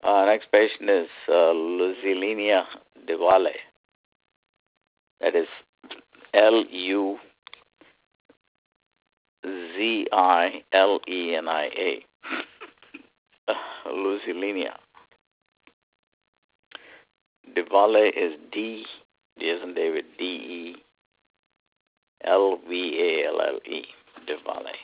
Next patient is Luzilenia Diwale. That is Luzilenia. Luzilenia. Diwale is D as in David, Devale. Diwale.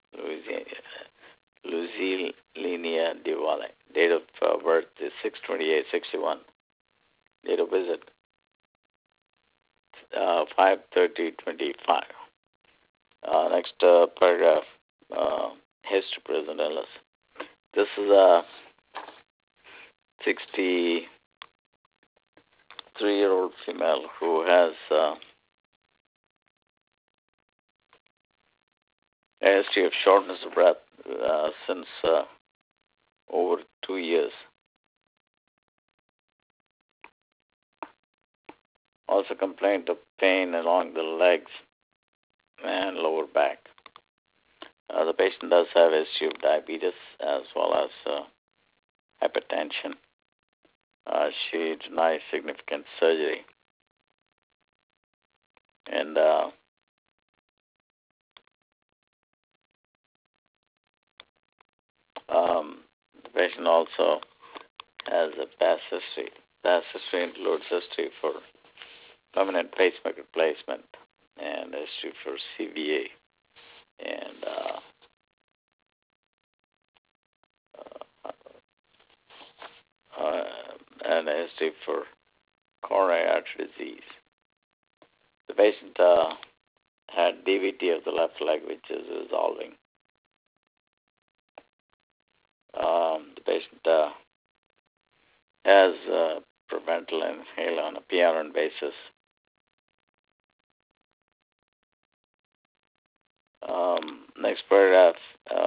Luzilenia Diwale. Date of birth is 6/28/61. Date of visit 5/30/25. Next paragraph. History, present, illness. This is a 63-year-old female who has a history of shortness of breath since over 2 years. Also complaint of pain along the legs and lower back. The patient does have a history of diabetes as well as hypertension. She denies significant surgery. And the patient also has a past history. Past history includes history for permanent pacemaker replacement and history for CVA and and a history for coronary artery disease. The patient had DVT of the left leg, which is resolving. The patient has Proventil inhaler on a PRN basis. Next paragraph,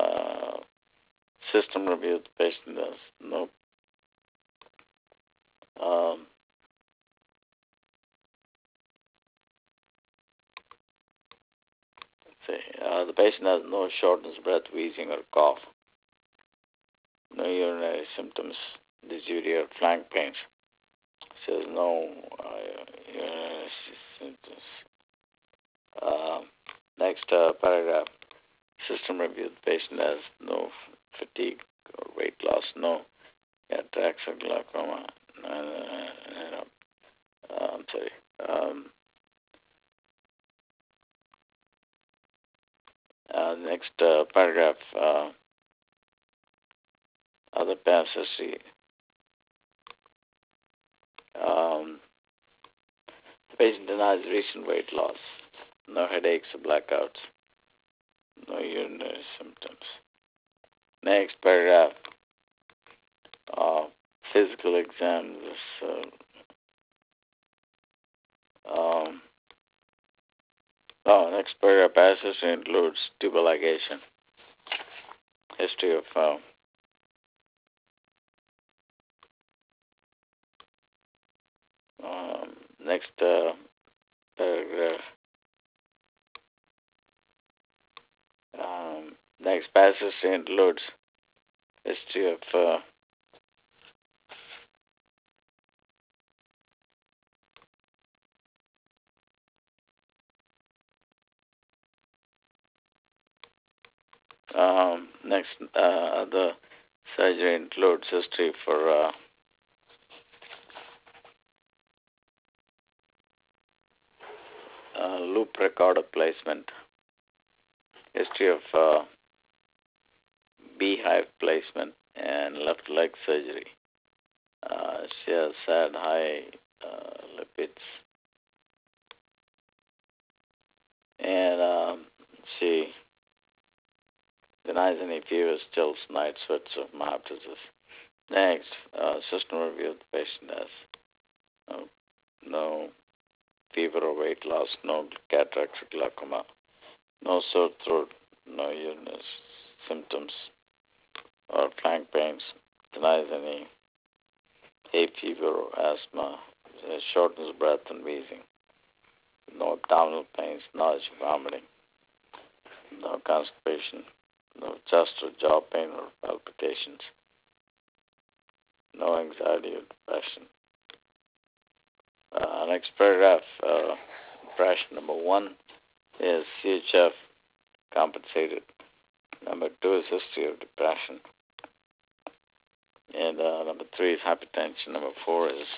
system review. The patient does no. The patient has no shortness of breath, wheezing, or cough. No urinary symptoms, dysuria, or flank pains. Says no urinary symptoms. Next paragraph, system review. The patient has no fatigue or weight loss, no cataracts or glaucoma. I'm sorry. Next paragraph, other past history. The patient denies recent weight loss, no headaches or blackouts, no urinary symptoms. Next paragraph, physical exam. Next paragraph, past history includes tubal ligation, history of next paragraph. Next past history includes history of the surgery includes history for loop recorder placement, history of beehive placement, and left leg surgery. She has had high lipids, and she denies any fevers, chills, night sweats, or myoptosis. Next, system review. The patient has no fever or weight loss, no cataracts or glaucoma, no sore throat, no urinary symptoms or flank pains, denies any hay fever or asthma, shortness of breath and wheezing, no abdominal pains, nausea, vomiting, no constipation, no chest or jaw pain or palpitations, no anxiety or depression. Next paragraph, depression. Number 1 is CHF compensated. Number 2 is history of depression. And number 3 is hypertension. Number 4 is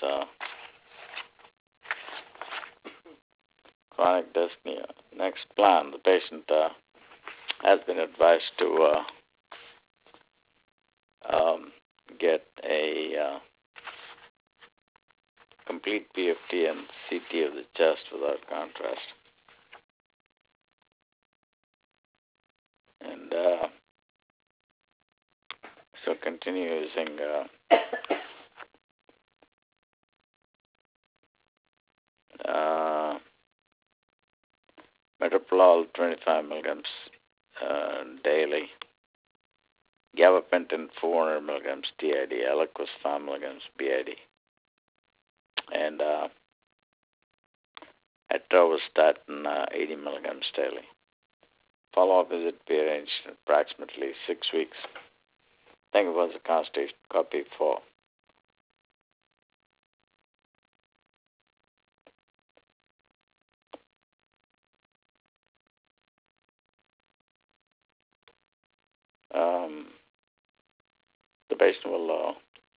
chronic dyspnea. Next plan. The patient has been advised to get a complete PFT and CT of the chest without contrast. And so continue using metoprolol 25 milligrams daily, gabapentin 400 milligrams TID, Eliquis 5 milligrams BID, and atorvastatin 80 milligrams daily. Follow-up visit be arranged in approximately 6 weeks. Thank you for the consultation. Copy 4. The patient will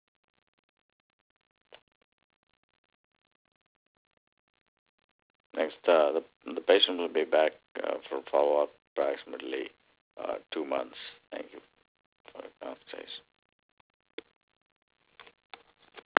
the patient will be back for follow-up approximately 2 months. Thank you for the consultation.